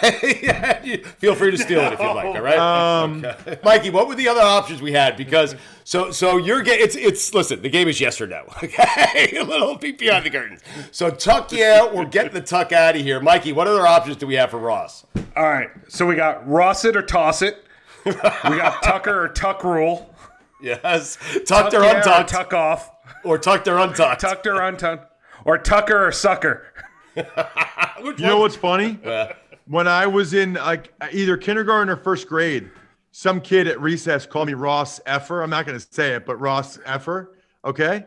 okay? Feel free to steal it if you like, all right? Um, okay. Mikey, what were the other options we had? Because so so your game, it's it's listen, the game is yes or no, okay? A little peek behind the curtains. So tuck yeah or get the tuck out of here, Mikey. What other options do we have for Ross? All right, so we got Ross it or toss it. We got Tucker or tuck rule. Yes, tucked Tuck or yeah untucked, or tuck off, or tucked or untucked, tucked or untucked, or Tucker or sucker. You know what's funny? Yeah. When I was in like either kindergarten or first grade, some kid at recess called me Ross Effer. I'm not going to say it, but Ross Effer. Okay.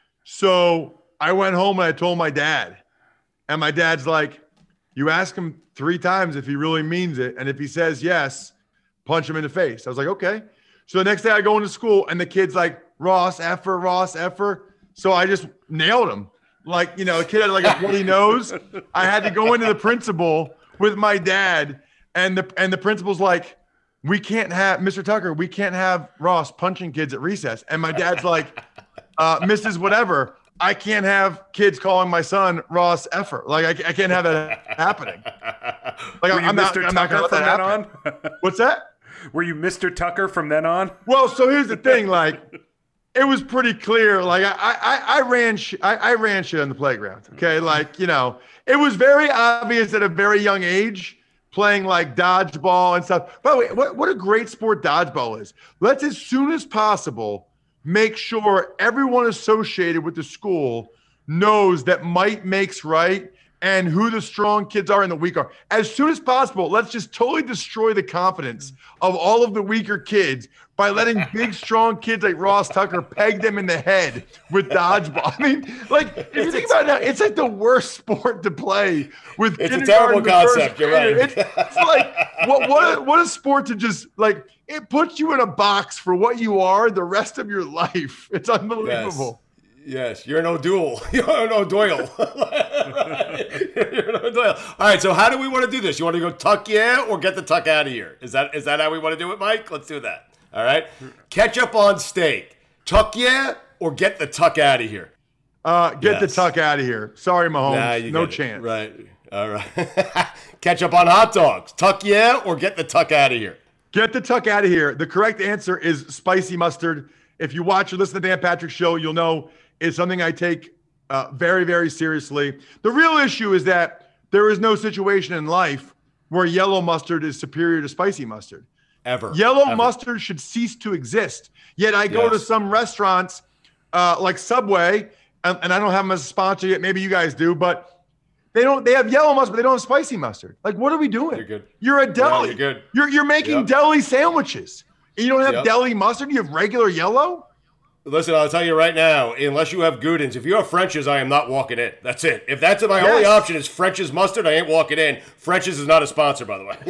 So I went home and I told my dad, and my dad's like, you ask him three times if he really means it. And if he says yes, punch him in the face. I was like, okay. So the next day I go into school and the kid's like, Ross Effer, Ross Effer. So I just nailed him. Like, you know, a kid had like a bloody nose. I had to go into the principal with my dad, and the and the principal's like, we can't have Mister Tucker, we can't have Ross punching kids at recess. And my dad's like, uh, Missus Whatever, I can't have kids calling my son Ross Effer. Like, I, I can't have that happening. Like, Were you I'm not, Mister I'm not Tucker gonna let from that then happen. on? What's that? Were you Mister Tucker from then on? Well, so here's the thing, like, it was pretty clear. Like I, I, I ran, sh- I, I ran shit on the playground. Okay, like you know, it was very obvious at a very young age, playing like dodgeball and stuff. By the way, what, what a great sport dodgeball is. Let's as soon as possible make sure everyone associated with the school knows that might makes right and who the strong kids are and the weak are. As soon as possible, let's just totally destroy the confidence of all of the weaker kids by letting big, strong kids like Ross Tucker peg them in the head with dodgeball. I mean, like, if you think about it now, it's like the worst sport to play with. It's a terrible concept. You're right. It's, it's like, what, what, a, what a sport to just, like, it puts you in a box for what you are the rest of your life. It's unbelievable. Yes. Yes, you're an O'Doyle. You're an O'Doyle. You're an O'Doyle. All right, so how do we want to do this? You want to go tuck yeah or get the tuck out of here? Is that is that how we want to do it, Mike? Let's do that. All right. Ketchup on steak. Tuck yeah or get the tuck out of here? Uh, get Yes. the tuck out of here. Sorry, Mahomes. Nah, you no get it. chance. Right. All right. Ketchup on hot dogs. Tuck yeah or get the tuck out of here? Get the tuck out of here. The correct answer is spicy mustard. If you watch or listen to the Dan Patrick Show, you'll know it's something I take uh, very, very seriously. The real issue is that there is no situation in life where yellow mustard is superior to spicy mustard. Ever. Yellow Ever. mustard should cease to exist. Yet I go to Yes. some restaurants uh, like Subway, and, and I don't have them as a sponsor yet. Maybe you guys do, but they don't. They have yellow mustard, but they don't have spicy mustard. Like, what are we doing? You're good. You're a deli. you're good. You're you're making Yep. deli sandwiches. And you don't have Yep. deli mustard. You have regular yellow. Listen, I'll tell you right now, unless you have Gudins, if you have French's, I am not walking in. That's it. If that's my only Yes. option is French's mustard, I ain't walking in. French's is not a sponsor, by the way.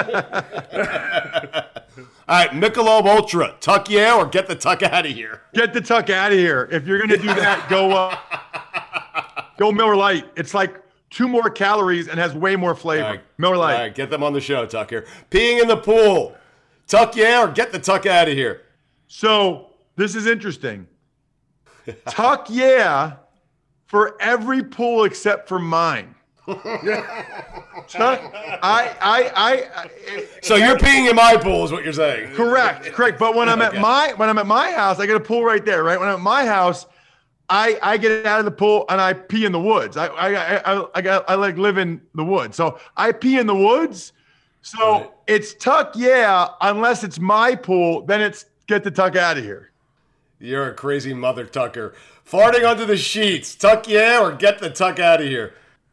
All right, Michelob Ultra. Tuck yeah or get the tuck out of here? Get the tuck out of here. If you're gonna do that, go uh, go Miller Lite. It's like two more calories and has way more flavor. All right. Miller Lite. All right, get them on the show, Tucker. Peeing in the pool. Tuck yeah or get the tuck out of here? So this is interesting. Tuck yeah for every pool except for mine. Tuck, I, I, I, I. So you're peeing in my pool is what you're saying. Correct, correct. But when I'm Okay. at my when I'm at my house, I get a pool right there, right? When I'm at my house, I I get out of the pool and I pee in the woods. I I I I, I, got, I like live in the woods, so I pee in the woods. So Right. it's tuck yeah, unless it's my pool, then it's get the tuck out of here. You're a crazy mother, Tucker. Farting under the sheets. Tuck yeah or get the tuck out of here?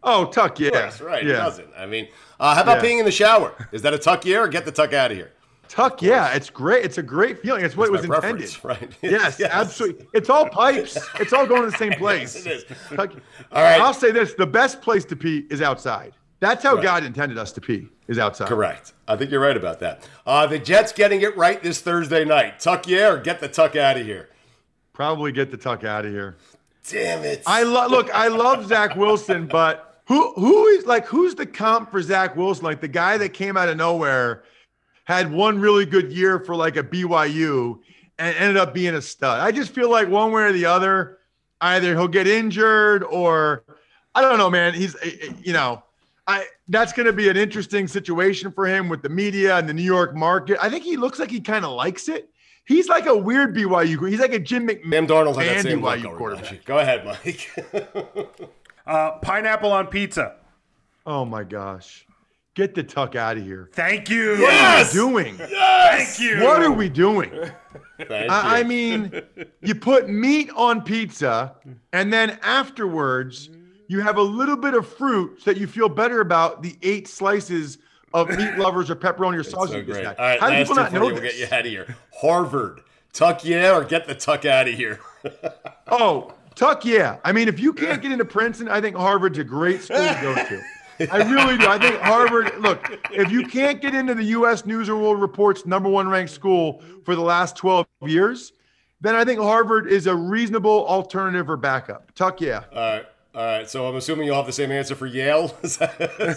Oh, tuck, yeah. Of course, right. Yeah. He doesn't. I mean, uh, how about Yeah. peeing in the shower? Is that a tuck yeah or get the tuck out of here? Tuck, yeah. It's great. It's a great feeling. It's what That's it was my intended. preference, right? Yes, Yes. absolutely. It's all pipes. It's all going to the same place. Yes, it is. Tuck- All right. I'll say this. The best place to pee is outside. That's how Right. God intended us to pee, is outside. Correct. I think you're right about that. Uh, the Jets getting it right this Thursday night. Tuck yeah or get the tuck out of here? Probably get the tuck out of here. Damn it. I love look, I love Zach Wilson, but who who is like who's the comp for Zach Wilson? Like the guy that came out of nowhere, had one really good year for like a B Y U and ended up being a stud. I just feel like one way or the other, either he'll get injured or I don't know, man. He's you know, I that's going to be an interesting situation for him with the media and the New York market. I think he looks like he kind of likes it. He's like a weird B Y U. He's like a Jim McMahon. Sam Darnold had that same B Y look U over quarterback. Belichick. Go ahead, Mike. Uh, pineapple on pizza. Oh my gosh. Get the tuck out of here. Thank you. What are we doing? Thank you. What are we doing? Thank I, I you. mean, you put meat on pizza, and then afterwards, you have a little bit of fruit so that you feel better about the eight slices of meat lovers or pepperoni or sausage. So you just great. had. All right, How do last people two not for know you. We'll this? get you out of here. Harvard. Tuck yeah or get the tuck out of here? Oh, tuck, yeah. I mean, if you can't get into Princeton, I think Harvard's a great school to go to. I really do. I think Harvard, look, if you can't get into the U S News and World Report's number one ranked school for the last twelve years, then I think Harvard is a reasonable alternative or backup. Tuck, yeah. All right. All right. So I'm assuming you'll have the same answer for Yale. Is that- is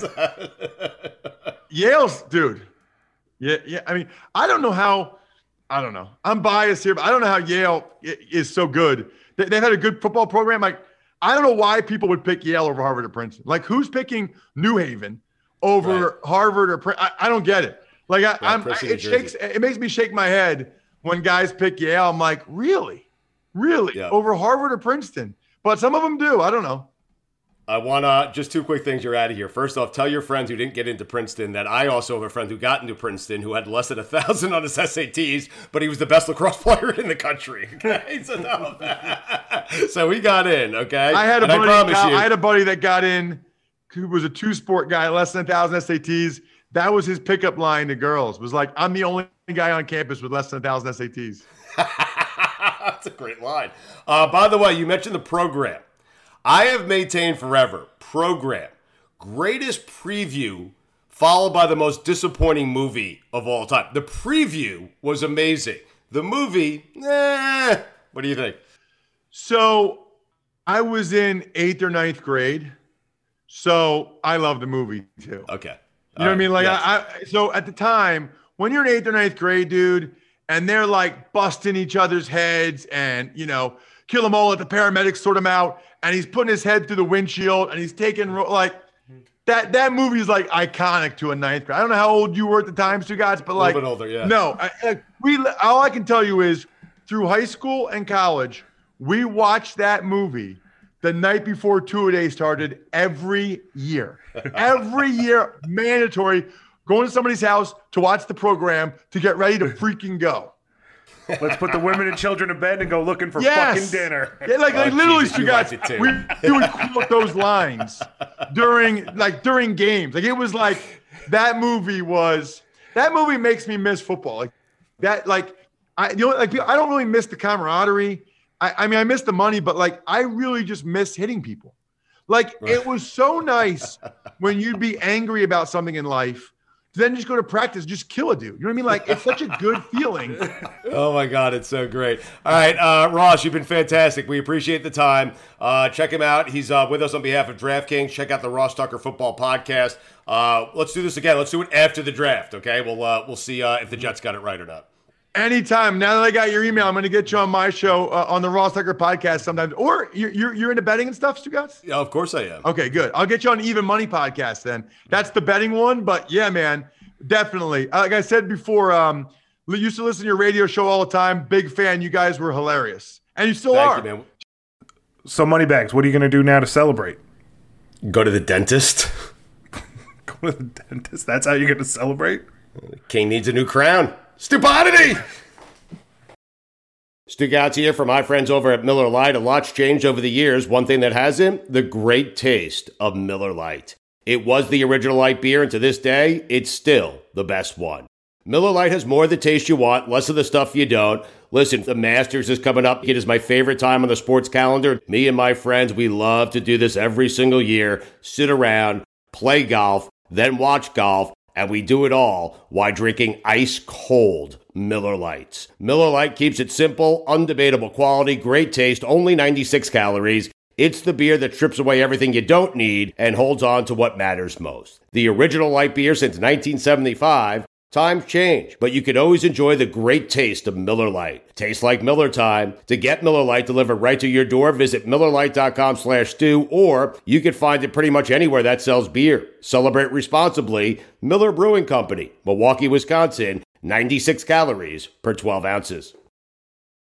that- Yale's, dude. Yeah, yeah. I mean, I don't know how, I don't know. I'm biased here, but I don't know how Yale i- is so good. They, they've had a good football program. Like, I don't know why people would pick Yale over Harvard or Princeton. Like, who's picking New Haven over Right. Harvard or Princeton? I, I don't get it. Like, I, I'm, I, Princeton, New it shakes, Jersey. it makes me shake my head when guys pick Yale. I'm like, really? Really? Yeah. Over Harvard or Princeton? But some of them do. I don't know. I want to just two quick things. You're out of here. First off, tell your friends who didn't get into Princeton that I also have a friend who got into Princeton who had less than a thousand on his S A Ts, but he was the best lacrosse player in the country. Okay, so no, so he got in. Okay, I had a And I buddy. promise I, you, had a buddy that got in, who was a two-sport guy, less than a thousand S A Ts. That was his pickup line to girls. Was like, I'm the only guy on campus with less than a thousand S A Ts. That's a great line. Uh, by the way, you mentioned the program. I have maintained forever, program, greatest preview followed by the most disappointing movie of all time. The preview was amazing. The movie, eh, what do you think? So I was in eighth or ninth grade. So I love the movie too. Okay. You know what I mean? Like, yes. I, I, so at the time, when you're in eighth or ninth grade, dude, and they're like busting each other's heads and, you know, kill them all, let the paramedics sort him out, and he's putting his head through the windshield and he's taking, ro- like, that that movie is like iconic to a ninth grade. I don't know how old you were at the time, Stu Guys, but like, bit older, yeah. No, I, like, we, all I can tell you is through high school and college, we watched that movie the night before two-a-day started every year. Every year, mandatory, going to somebody's house to watch the program to get ready to freaking go. Let's put the women and children to bed and go looking for Yes. fucking dinner. Yeah, like, like Oh, literally, Jesus, you you guys, liked it too. we, we would quote those lines during like during games. Like it was like that movie was that movie makes me miss football. Like that, like I you know like I don't really miss the camaraderie. I, I mean I miss the money, but like I really just miss hitting people. Like it was so nice when you'd be angry about something in life. Then just go to practice, just kill a dude. You know what I mean? Like, it's such a good feeling. Oh, my God. It's so great. All right. Uh, Ross, you've been fantastic. We appreciate the time. Uh, check him out. He's uh, with us on behalf of DraftKings. Check out the Ross Tucker Football Podcast. Uh, let's do this again. Let's do it after the draft, okay? We'll, uh, we'll see uh, if the Jets got it right or not. Anytime. Now that I got your email, I'm going to get you on my show uh, on the Ross Tucker Podcast sometimes. Or you're, you're, you're into betting and stuff, Stu Guys? Yeah, of course I am. Okay, good. I'll get you on Even Money Podcast then. That's the betting one. But yeah, man, definitely. Like I said before, um, used to listen to your radio show all the time. Big fan. You guys were hilarious. And you still Thank are. you, man. So, Moneybags, what are you going to do now to celebrate? Go to the dentist. Go to the dentist? That's how you're going to celebrate? King needs a new crown. Stupidity! Stu Gatz here for my friends over at Miller Lite. A lot's changed over the years. One thing that hasn't, the great taste of Miller Lite. It was the original light beer, and to this day, it's still the best one. Miller Lite has more of the taste you want, less of the stuff you don't. Listen, the Masters is coming up. It is my favorite time on the sports calendar. Me and my friends, we love to do this every single year. Sit around, play golf, then watch golf, and we do it all while drinking ice-cold Miller Lites. Miller Lite keeps it simple, undebatable quality, great taste, only ninety-six calories. It's the beer that strips away everything you don't need and holds on to what matters most. The original light beer since nineteen seventy-five. Times change, but you can always enjoy the great taste of Miller Lite. Tastes like Miller time. To get Miller Lite delivered right to your door, visit MillerLite.com slash stew, or you can find it pretty much anywhere that sells beer. Celebrate responsibly. Miller Brewing Company, Milwaukee, Wisconsin, ninety-six calories per twelve ounces.